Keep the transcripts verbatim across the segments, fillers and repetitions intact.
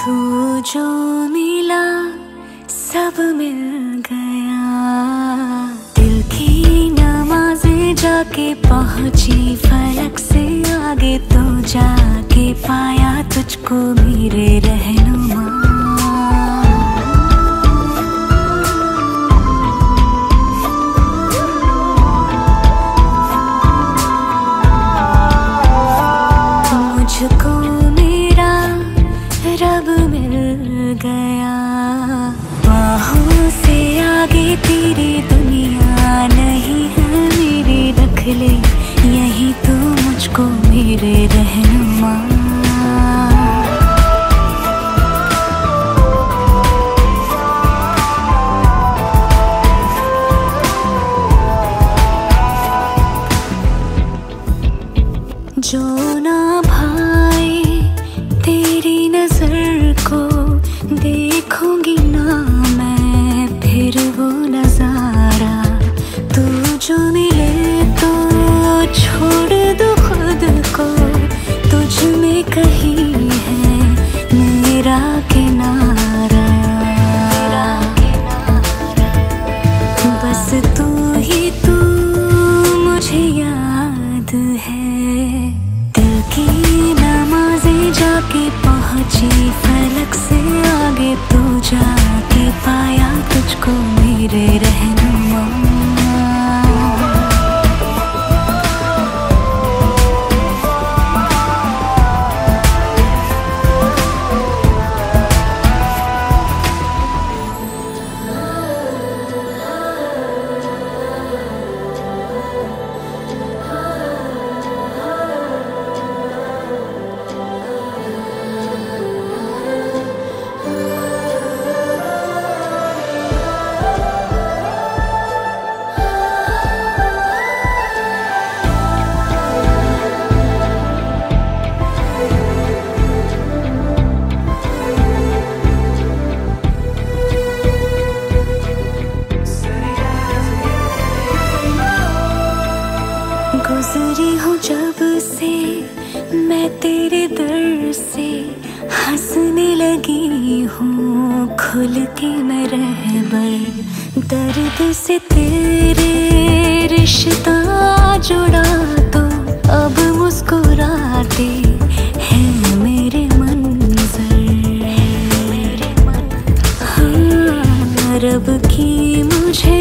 तू जो मिला सब मिल गया, दिल की नमाज़ें जाके पहुंची फलक से आगे, तो जाके पाया तुझको मेरे रहनुमा। मुझको मेरा रब मिल गया, बाहों से आगे तेरी दुनिया नहीं है मेरी, रख ले यही तो मुझको मेरे रहनुमा। जो ना भाए तेरी नजर को देखूंगी ना मैं फिर वो नजारा, तू जो मिले तो छोड़ दो खुद को, तुझ में कहीं है मेरा किनारा। बस तू ही तू मुझे याद है, दिल की नमाज़ें जाके पहुंची फलक से आगे, तो जाके पाया तुझको मेरे रहनुमा। गुजरी हूँ जब से मैं तेरे दर से, हंसने लगी हूँ खुल के मैं रहबर, दर्द से तेरे रिश्ता जुड़ा, तो अब मुस्कुराते हैं मेरे मंजर। हाँ, रब की मुझे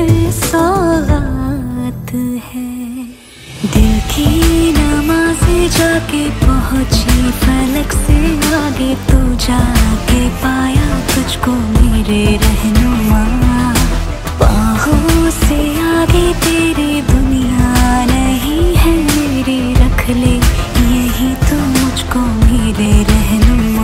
सौगात है, दिल की नमाज़ें जाके पहुंची फलक से आगे, तो जाके पाया तुझको मेरे रहनुमा। बाहों से आगे तेरी दुनिया नहीं है मेरी, रख ले यही तो मुझको मेरे रहनुमा।